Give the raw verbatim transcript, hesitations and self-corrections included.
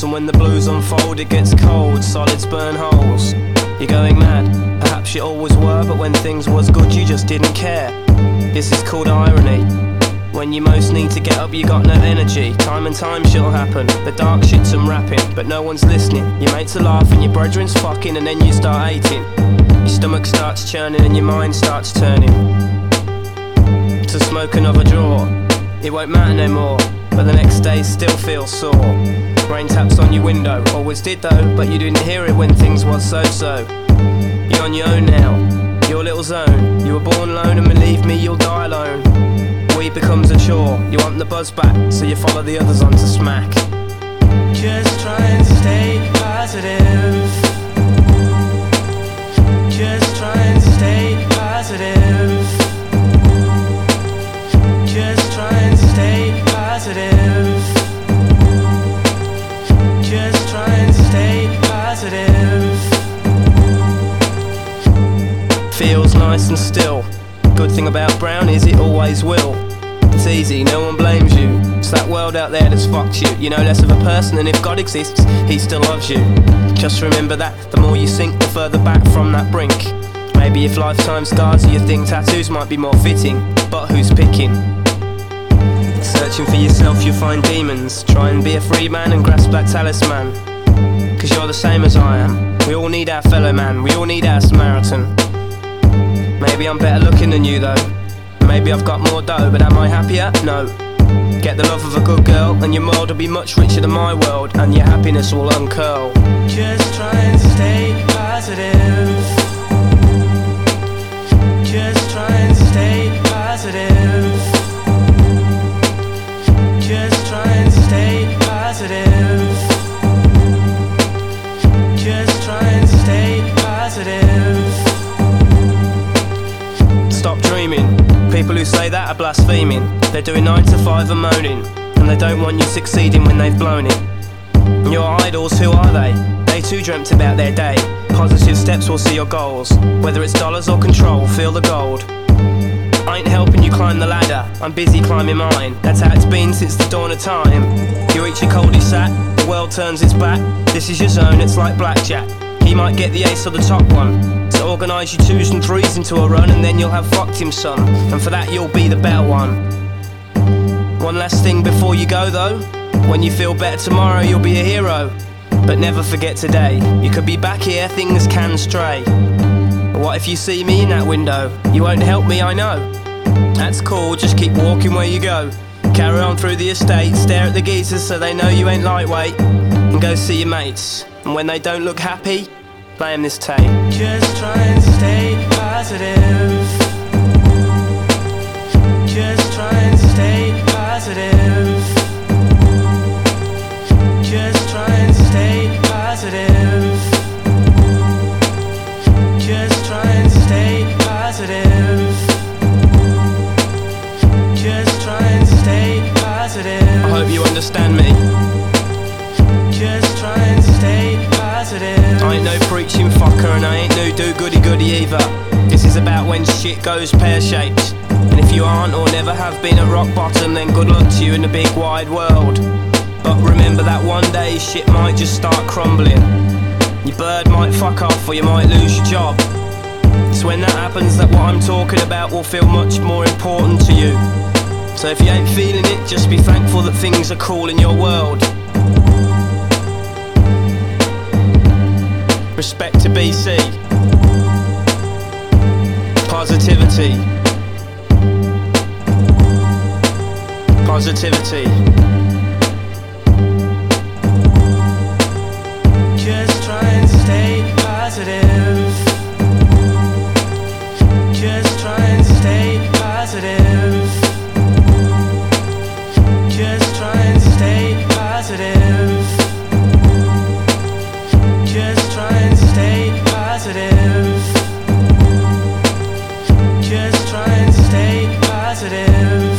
And when the blues unfold it gets cold, solids burn holes. You're going mad, perhaps you always were, but when things was good you just didn't care. This is called irony. When you most need to get up you got no energy. Time and time shit'll happen, the dark shit's some rapping, but no one's listening. Your mates are laughing, your brethren's fucking, and then you start hating. Your stomach starts churning and your mind starts turning to smoke another draw. It won't matter no more, but the next day still feels sore. Rain taps on your window, always did though, but you didn't hear it when things was so-so. You're on your own now, your little zone. You were born alone and believe me, you'll die alone. Weed becomes a chore, you want the buzz back, so you follow the others on to smack. Just trying to stay positive. Just trying to stay positive. Just trying to stay positive. Just trying to stay positive. Feels nice and still. Good thing about brown is it always will. It's easy, no one blames you. It's that world out there that's fucked you. You know less of a person, and if God exists, he still loves you. Just remember that, the more you sink, the further back from that brink. Maybe if lifetime scars you think tattoos might be more fitting, but who's picking? Searching for yourself you'll find demons. Try and be a free man and grasp that talisman, cause you're the same as I am. We all need our fellow man, we all need our Samaritan. Maybe I'm better looking than you though. Maybe I've got more dough, but am I happier? No. Get the love of a good girl and your world will be much richer than my world, and your happiness will uncurl. Just trying to stay positive. Just trying to stay positive. Just trying to stay positive. Just trying to stay positive. Stop dreaming. People who say that are blaspheming. They're doing nine to five and moaning, and they don't want you succeeding when they've blown it. And your idols, who are they? They too dreamt about their day. Positive steps will see your goals. Whether it's dollars or control, feel the gold. I ain't helping you climb the ladder, I'm busy climbing mine. That's how it's been since the dawn of time. You reach your cul-de-sac, the world turns its back. This is your zone, it's like blackjack. He might get the ace or the top one. So organise your twos and threes into a run, and then you'll have fucked him some. And for that you'll be the better one. One last thing before you go though. When you feel better tomorrow you'll be a hero, but never forget today. You could be back here, things can stray. What if you see me in that window? You won't help me, I know. That's cool, just keep walking where you go. Carry on through the estate, stare at the geezers so they know you ain't lightweight, and go see your mates. And when they don't look happy, play them this tape. Just trying to stay positive. Just trying to stay positive. Just trying to stay positive. Just trying to stay positive. Just trying to stay positive. I hope you understand me. Just trying to stay positive. I ain't no preaching fucker, and I ain't no do-goody-goody either. This is about when shit goes pear-shaped. And if you aren't or never have been at rock bottom, then good luck to you in the big wide world. But remember that one day shit might just start crumbling. Your bird might fuck off or you might lose your job. It's when that happens that what I'm talking about will feel much more important to you. So if you ain't feeling it, just be thankful that things are cool in your world. Respect to B C. Positivity. Positivity. Just trying to stay positive. Just trying to stay positive. Just trying to stay positive. Just trying to stay positive. Just trying to stay positive.